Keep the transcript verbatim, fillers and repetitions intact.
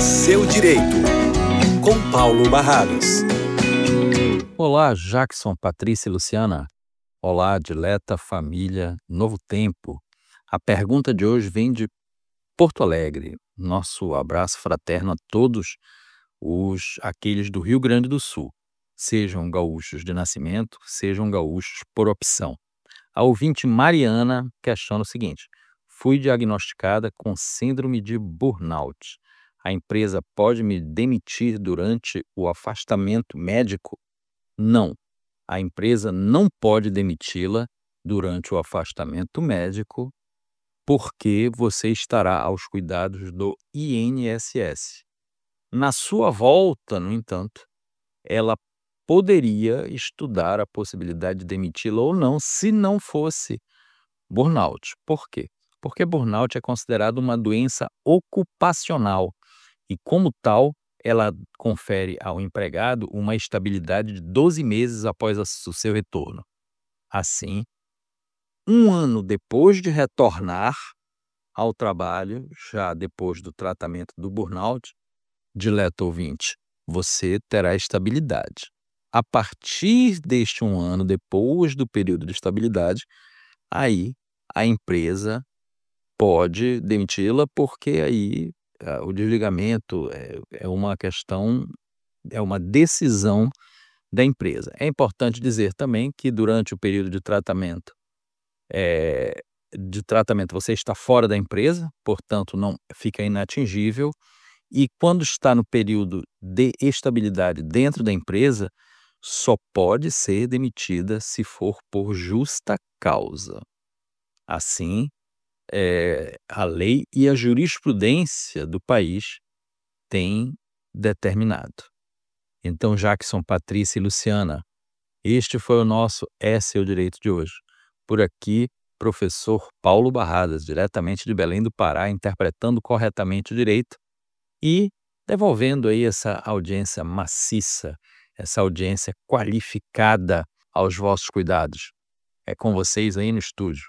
Seu Direito, com Paulo Barradas. Olá, Jackson, Patrícia e Luciana. Olá, dileta família Novo Tempo. A pergunta de hoje vem de Porto Alegre. Nosso abraço fraterno a todos os aqueles do Rio Grande do Sul, sejam gaúchos de nascimento, sejam gaúchos por opção. A ouvinte Mariana questiona o seguinte: fui diagnosticada com síndrome de burnout. A empresa pode me demitir durante o afastamento médico? Não. A empresa não pode demiti-la durante o afastamento médico, porque você estará aos cuidados do I N S S. Na sua volta, no entanto, ela poderia estudar a possibilidade de demiti-la ou não, se não fosse burnout. Por quê? Porque burnout é considerado uma doença ocupacional e, como tal, ela confere ao empregado uma estabilidade de doze meses após o seu retorno. Assim, um ano depois de retornar ao trabalho, já depois do tratamento do burnout, dileto ouvinte, você terá estabilidade. A partir deste um ano, depois do período de estabilidade, aí a empresa pode demiti-la, porque aí uh, o desligamento é, é uma questão, é uma decisão da empresa. É importante dizer também que durante o período de tratamento, é, de tratamento você está fora da empresa, portanto não fica inatingível, e quando está no período de estabilidade dentro da empresa, só pode ser demitida se for por justa causa. Assim, é, a lei e a jurisprudência do país têm determinado. Então, Jackson, Patrícia e Luciana, este foi o nosso É Seu Direito de hoje. Por aqui, professor Paulo Barradas, diretamente de Belém do Pará, interpretando corretamente o direito e devolvendo aí essa audiência maciça, essa audiência qualificada aos vossos cuidados. É com vocês aí no estúdio.